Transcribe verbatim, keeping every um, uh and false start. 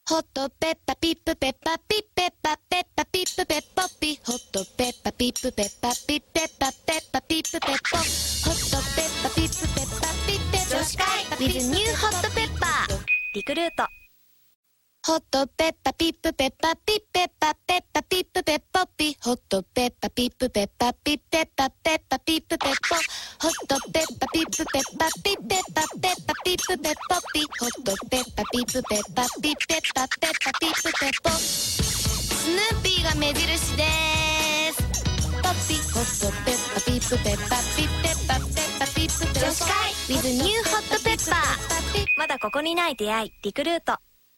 ホットペッパピップペッパピッペッパペッパピップペッポッピホットペッパピップペッパピッペッパペッパピップペッポホットペッパピップペッパピッペッパ女子会 with ニューホットペッパーリクルート。ホットペッパピップペッパピッペッパペッパピップペッポッピホットペッパピップペッパピッペッパペッパピップペッポホットペッパピップペッパピッペッパペッパピップペッポッピホットペッパピップペッパピッペッパペッパピップペッポスヌーピーが目印でーす。ポッピホットペッパピップペッパピッペッパペッパピップペッポ女子会 with ニューホットペッパー。 まだここにない出会いリクルート。